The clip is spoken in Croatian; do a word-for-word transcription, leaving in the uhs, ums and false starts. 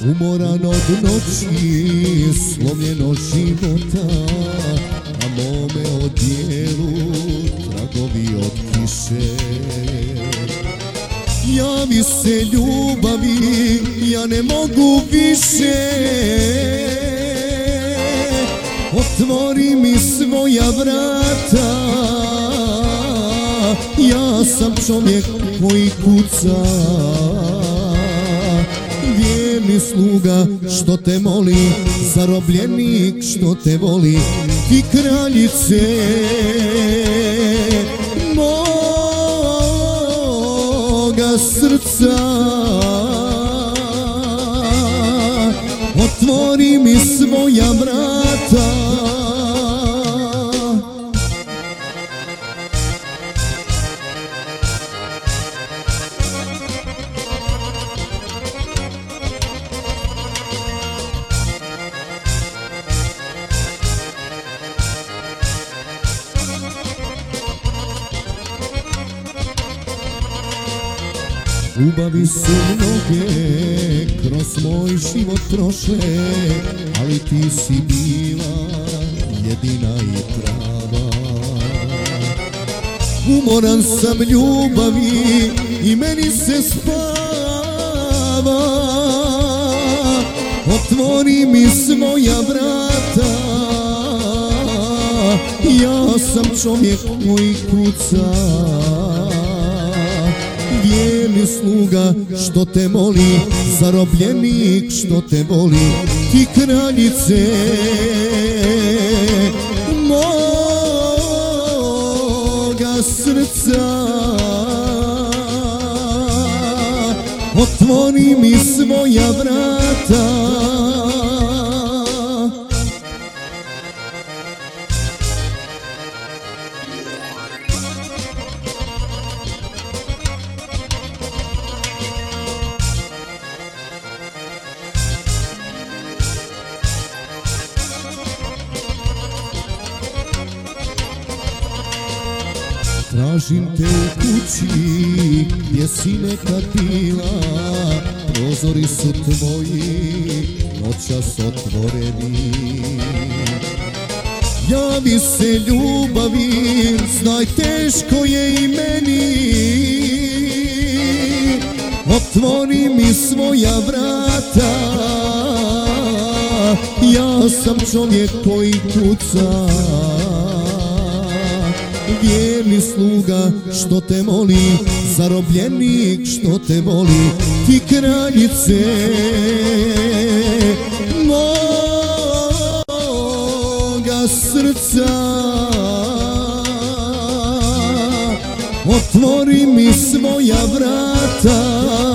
Umoran od noći, slomljeno života, na mome odijelu tragovi od kiše. Javi se ljubavi, ja ne mogu više. Otvori mi svoja vrata, ja sam čovjek koji kuca. Vjerni sluga što te moli, zarobljenik što te voli, ti kraljice moga srca. Otvori mi svoja vrata. Ljubavi su mnoge, kroz moj život prošle, ali ti si bila jedina i prava. Umoran sam ljubavi i meni se spava. Otvori mi svoja vrata, ja sam čovjek koji kuca. Vjerni sluga što te moli, zarobljenik što te voli, ti kraljice moga srca. Otvori mi svoja vrata. Tražim te u kući gdje si nekad bila, prozori su tvoji noćas otvoreni. Javi se ljubavi, znaj teško je i meni. Otvori mi svoja vrata, ja sam čovjek koji kuca. Vjerni sluga što te moli, zarobljenik što te voli, ti kraljice moga srca. Otvori mi svoja vrata.